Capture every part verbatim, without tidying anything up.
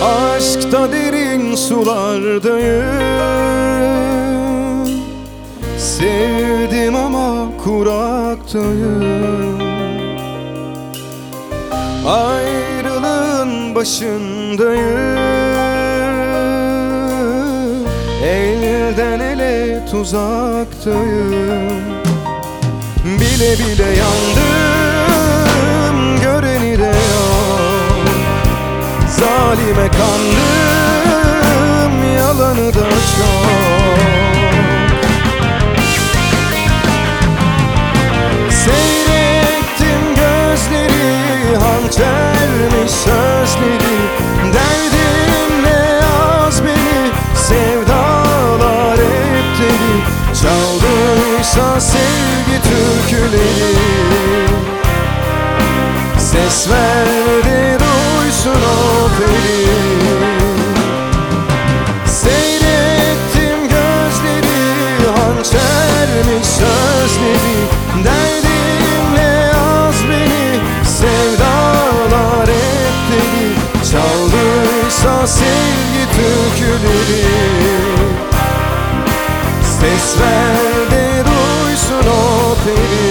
Aşkta derin sulardayım, sevdim ama kuraktayım. Ayrılığın başındayım, elden ele tuzaktayım. Bile bile yandım, göreni de yok. Zalime kandım, yalanı da çok. Seyrettim gözleri, hançermiş sözleri. Derdim ne yaz beni, sevdalar hep deli. Çaldıysa sevgi türküleri, ses ver de duysun o peri. Seyrettim gözleri, hançermiş sözleri. Derdimle yaz beni, sevdalar hep deli. Çaldıysa sevgi türküleri, ses ver de duysun o peri.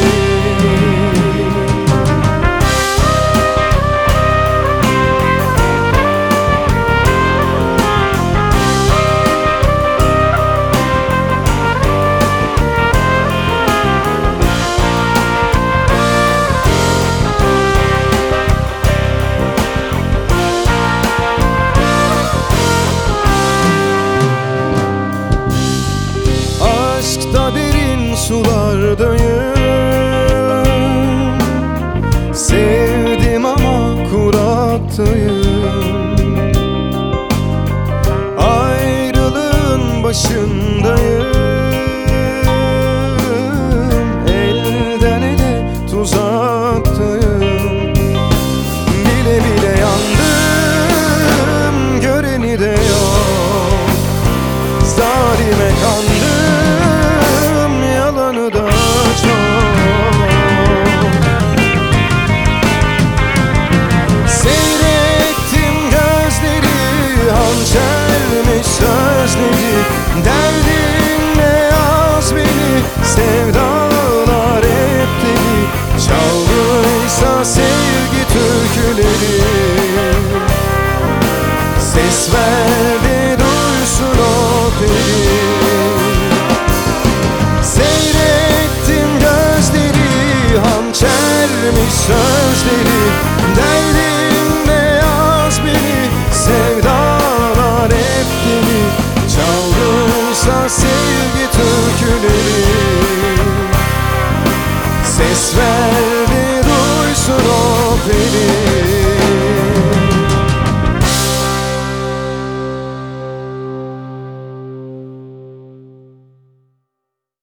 Aşkta derin sulardayım, sevdim ama kuraktayım. Ayrılığın başındayım, elden ele tuzaktayım. Bile bile yandım, göreni de yok. Zalime kandım, yalanı da çok. Seyrettim gözleri, hançermiş sözleri. Derdim ne yaz beni, sevdalar hep deli. Çaldıysa sevgi türküleri, ses ver de duysun o peri. Seyrettim gözleri, hançermiş sözleri. Derdimle yaz beni, sevdalar hep deli. Çaldıysa sevgi türküleri, ses ver